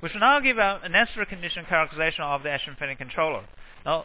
We should now give a necessary condition characterization of the H-infinity controller. Now,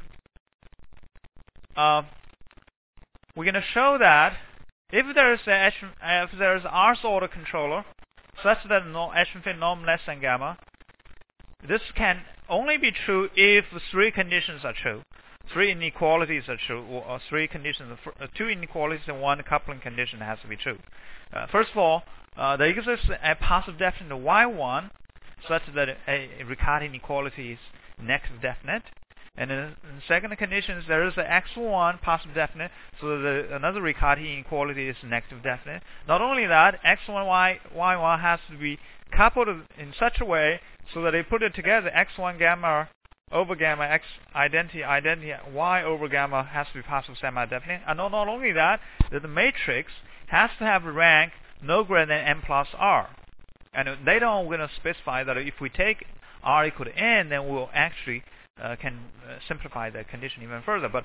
we're going to show that if there is Rth order controller such that H-infinity norm less than gamma, this can only be true if three conditions are true. Three inequalities are true, or three conditions, two inequalities and one coupling condition has to be true. First of all, there exists a positive definite Y1 such that a Riccati inequality is negative definite. And in the second condition, there is an x1 positive definite, so that another Riccati inequality is negative definite. Not only that, x1 y1 has to be coupled in such a way so that they put it together, x1 gamma over gamma, x identity, y over gamma has to be positive semi-definite. And not only that, the matrix has to have a rank no greater than n plus r. And later on, we're going to specify that if we take r equal to n, then we'll actually can simplify the condition even further. But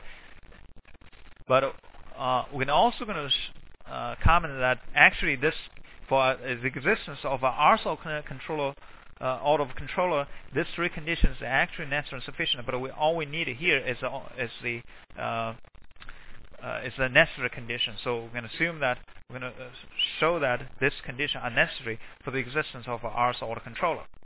we're also going to comment that actually this, for the existence of an Rth controller, order of controller, these three conditions are actually necessary and sufficient. But all we need here is the necessary condition. So we're going to assume that we're going to show that this condition are necessary for the existence of an Rth order controller.